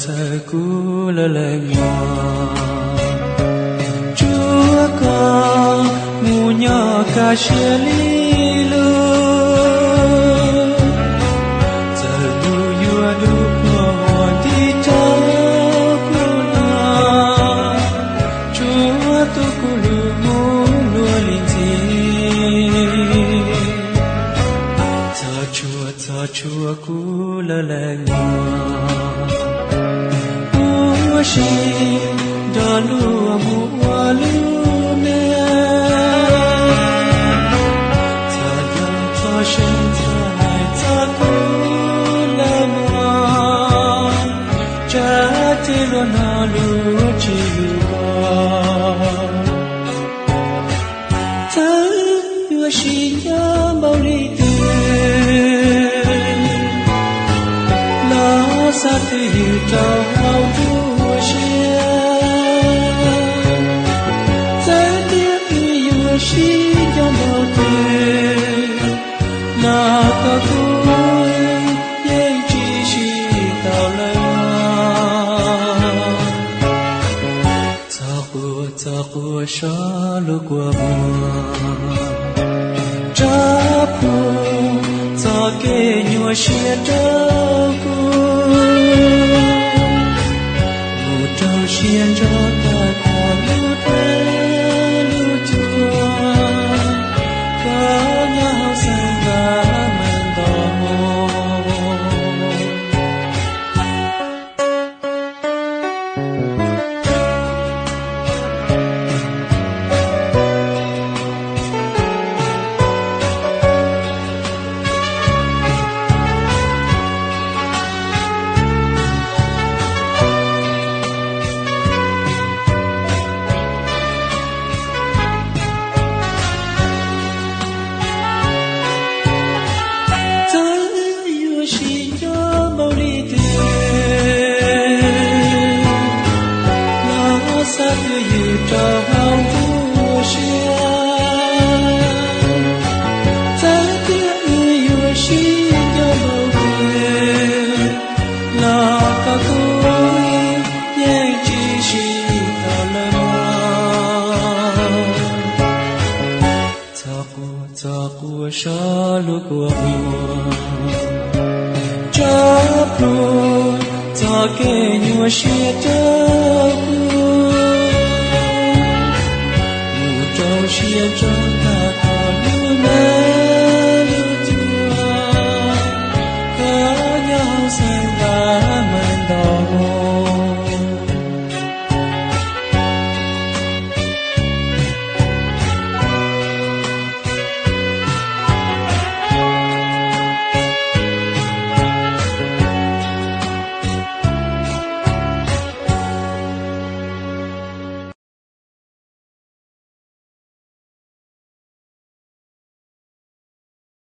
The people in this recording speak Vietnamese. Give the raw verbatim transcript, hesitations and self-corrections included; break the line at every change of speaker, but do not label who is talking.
thơ cũ lơ lơ ngò chúa con ngu nhỏ cả chia ly lu giờ lu yua lu ngò đi cho cô na chúa tu cô lu ngu lua linh thi cho chúa cho chúa cũ lơ lơ ngò shi da lu mu wa lu ne ta da ta shen ta hai ta ku la ma cha ti lo na lu chi lu ka ta yu shi ya bao li tu la sa tu yu ta hao tu shi cho bao tuổi là có tuổi dây chỉ shi tao lời ta của ta của sa lu của mùa cha phu ta kê nhua shi trâu cu lu trâu xiên cho ta qua lu trâu Hãy subscribe cho kênh Ghiền Mì Gõ để không bỏ lỡ những video hấp dẫn.